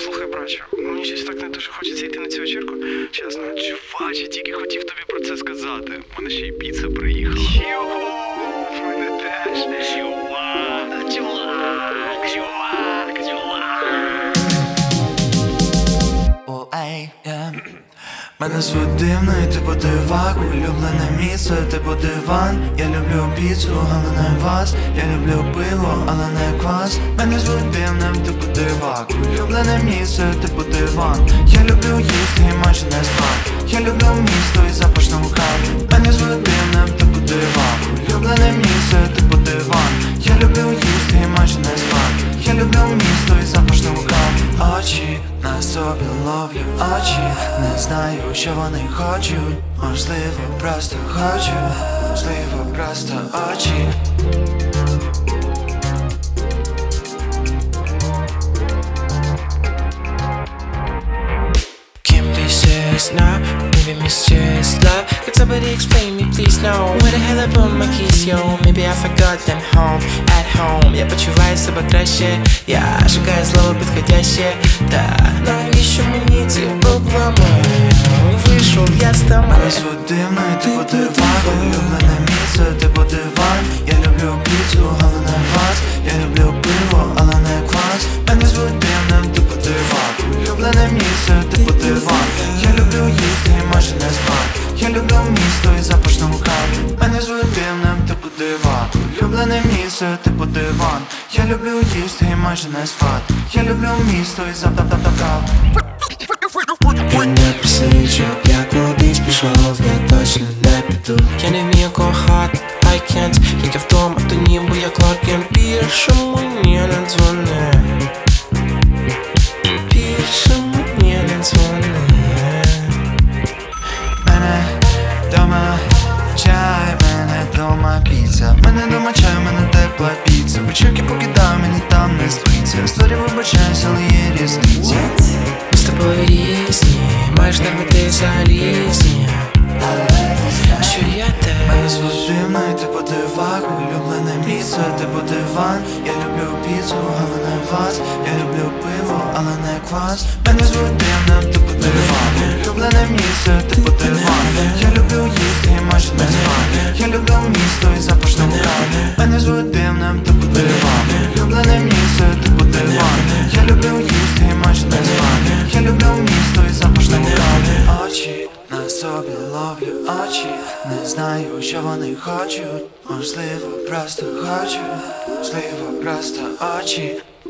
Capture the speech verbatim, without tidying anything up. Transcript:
Слухай, брачу, мені щось так не дуже хочеться йти на цю вечірку. Чесно, чуваче, тільки хотів тобі про це сказати. У мене ще й піца приїхала. Його, в мене теж. Чувак, чувак, чувак, чувак. О, ей, yeah. Мене звуть дивний, типу дивак. Улюблене місце, типу диван. Я люблю піцу, але не вас. Я люблю пиво, але не квас. Мене звуть дивним, типу дивак. Улюблене місце, типу диван. Я люблю їсти і майже не спати. Я люблю місто і запашну каву. Мене звуть дивним, типу дивак. Улюблене місце, типу диван. Я люблю їсти і майже не спати. Я люблю місто і запашну каву. Очі на собі ловлю очі. Не знаю, що вони хочуть. Можливо, просто хочу. Можливо, просто очі. Can't be serious now, maybe mysterious love. Could somebody explain me, please, no? Where the hell I put my keys, yo? Maybe I forgot them home, at home. Я почуваю себе краще, я шукаю слово підходяще. Та навіщо мені ці проблеми? Вийшов я з тами. Мене звуть дивний, типу дивак. Улюблене місце, типу диван. Я люблю піцу, але не вас. Я люблю пиво, але не квас. Мене звуть дивним, типу дивак. Улюблене місце, типу диван. Я люблю їсти і майже не спати. Я люблю місто і запашну каву. Мене звуть дивним, типу дивак. Улюблене місце, типу диван. Я люблю їсти і майже не спати. Я люблю місто і запашну каву. Я не присичав, я кудись пішов, я точно не піду. Я не вмію кохати, I can't. Як я вдома, то ніби я Кларк Кент. Більше мені не дзвони. Більше мені не дзвони. Мене дома чай, мене дома піца. Мене дома чай, мене тепла піца. Вечірки покидаю, мені там не спиться. Сорі, вибачаюсь, але є різниця. Ми з тобою різні, маєш нерви залізні. Що я Мене те звуть дивний, типу дивак. Улюблене місце, типу диван. Я люблю піцу, але не вас. Я люблю пиво, але не квас. Мене звуть дивним, типу диван. Улюблене місце, типу диван. Я люблю їсти і майже не спати. Я люблю місто і запашну каву. Мене звуть дивним, типу диван. Улюблене місце, типу диван. Я люблю їсти і майже не спати. Я люблю місто і запашну каву. Очі на собі ловлю очі. Не знаю, що вони хочуть. Можливо, просто хочу. Можливо, просто очі.